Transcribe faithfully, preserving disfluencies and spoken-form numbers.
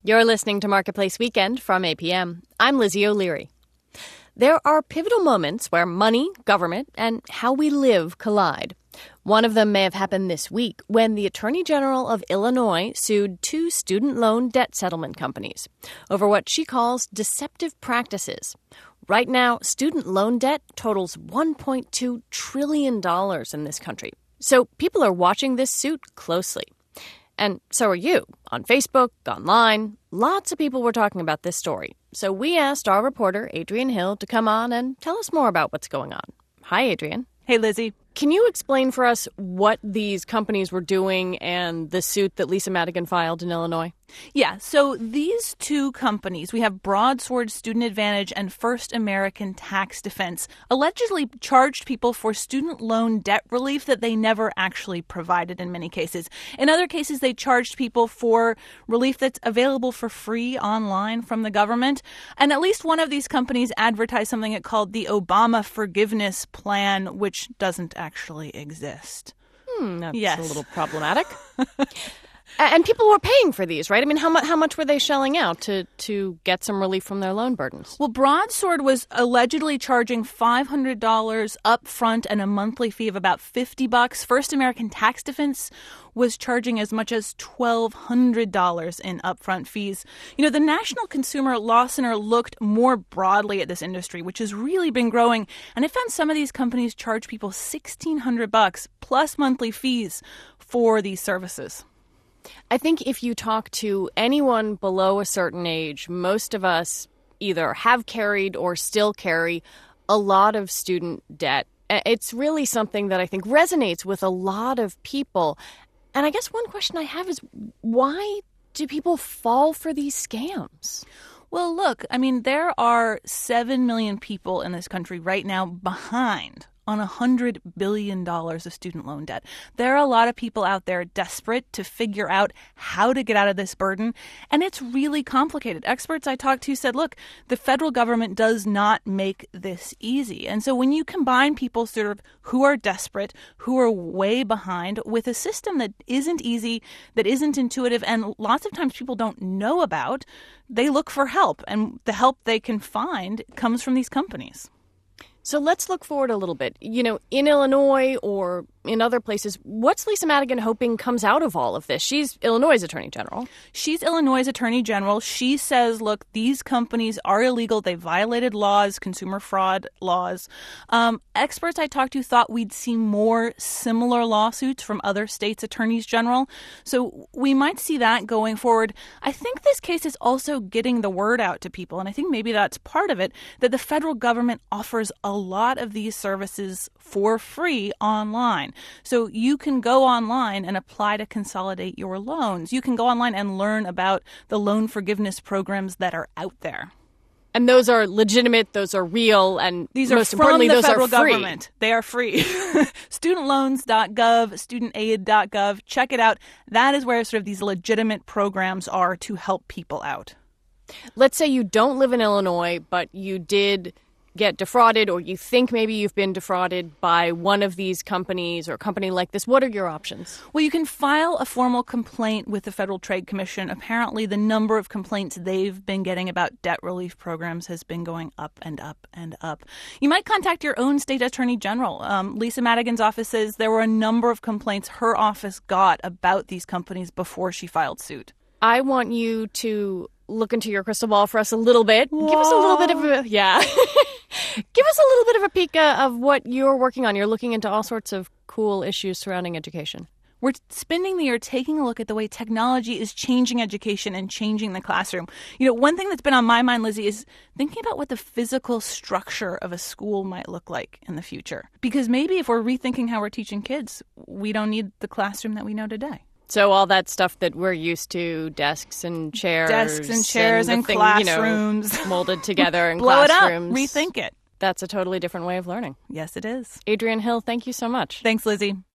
You're listening to Marketplace Weekend from A P M. I'm Lizzie O'Leary. There are pivotal moments where money, government, and how we live collide. One of them may have happened this week when the Attorney General of Illinois sued two student loan debt settlement companies over what she calls deceptive practices. Right now, student loan debt totals one point two trillion dollars in this country. So people are watching this suit closely. And so are you. On Facebook, online, lots of people were talking about this story. So we asked our reporter, Adrienne Hill, to come on and tell us more about what's going on. Hi, Adrienne. Hey, Lizzie. Can you explain for us what these companies were doing and the suit that Lisa Madigan filed in Illinois? Yeah, so these two companies, we have Broadsword Student Advantage and First American Tax Defense, allegedly charged people for student loan debt relief that they never actually provided in many cases. In other cases, they charged people for relief that's available for free online from the government. And at least one of these companies advertised something it called the Obama Forgiveness Plan, which doesn't actually exist. Hmm, that's yes. a little problematic. And people were paying for these, right? I mean, how much how much were they shelling out to, to get some relief from their loan burdens? Well, Broadsword was allegedly charging five hundred dollars up front and a monthly fee of about fifty bucks. First American Tax Defense was charging as much as twelve hundred dollars in upfront fees. You know, the National Consumer Law Center looked more broadly at this industry, which has really been growing, and it found some of these companies charge people sixteen hundred bucks plus monthly fees for these services. I think if you talk to anyone below a certain age, most of us either have carried or still carry a lot of student debt. It's really something that I think resonates with a lot of people. And I guess one question I have is, why do people fall for these scams? Well, look, I mean, there are seven million people in this country right now behind on one hundred billion dollars of student loan debt. There are a lot of people out there desperate to figure out how to get out of this burden, and it's really complicated. Experts I talked to said, look, the federal government does not make this easy. And so when you combine people sort of who are desperate, who are way behind, with a system that isn't easy, that isn't intuitive, and lots of times people don't know about, they look for help. And the help they can find comes from these companies. So let's look forward a little bit. You know, in Illinois or in other places, what's Lisa Madigan hoping comes out of all of this? She's Illinois' Attorney General. She's Illinois' Attorney General. She says, look, these companies are illegal. They violated laws, consumer fraud laws. Um, experts I talked to thought we'd see more similar lawsuits from other states' attorneys general. So we might see that going forward. I think this case is also getting the word out to people, and I think maybe that's part of it, that the federal government offers a lot of these services for free online. So you can go online and apply to consolidate your loans. You can go online and learn about the loan forgiveness programs that are out there. And those are legitimate, those are real, and these are most from importantly, the those federal are free. Government. They are free. student loans dot gov, student aid dot gov. Check it out. That is where sort of these legitimate programs are to help people out. Let's say you don't live in Illinois, but you did get defrauded, or you think maybe you've been defrauded by one of these companies or a company like this. What are your options? Well, you can file a formal complaint with the Federal Trade Commission. Apparently, the number of complaints they've been getting about debt relief programs has been going up and up and up. You might contact your own state attorney general. Um, Lisa Madigan's office says there were a number of complaints her office got about these companies before she filed suit. I want you to look into your crystal ball for us a little bit. Whoa. Give us a little bit of a, yeah. Give us a little bit of a peek uh, of what you're working on. You're looking into all sorts of cool issues surrounding education. We're spending the year taking a look at the way technology is changing education and changing the classroom. You know, one thing that's been on my mind, Lizzie, is thinking about what the physical structure of a school might look like in the future. Because maybe if we're rethinking how we're teaching kids, we don't need the classroom that we know today. So all that stuff that we're used to, desks and chairs. Desks and chairs and, and thing, classrooms. You know, molded together in Blow classrooms. Blow it up. Rethink it. That's a totally different way of learning. Yes, it is. Adrienne Hill, thank you so much. Thanks, Lizzie.